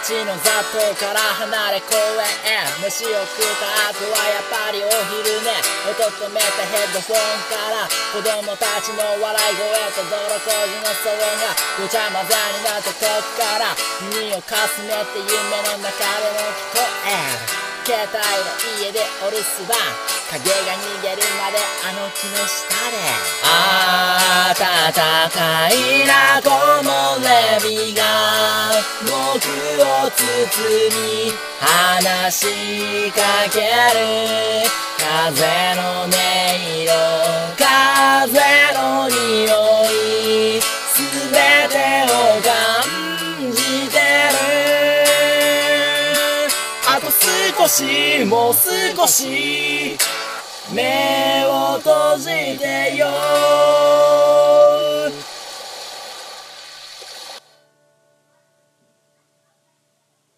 街の雑踏から離れ公園へ飯を食った後はやっぱりお昼寝音止めたヘッドフォンから子供たちの笑い声と泥こじの騒音がごちゃ混ぜになった時から耳をかすめて夢の中でも聞こえる携帯の家でお留守番影が逃げるまであの木の下で暖かいな木漏れ日が僕を包み話しかける風の音色風の匂い全てを感じてるあと少しもう少し目を閉じてよ